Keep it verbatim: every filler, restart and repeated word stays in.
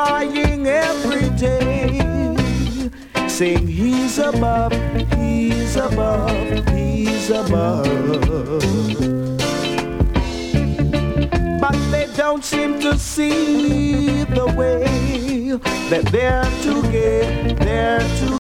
crying every day, saying he's above, he's above, he's above. But they don't seem to see the way that they're to get, they're to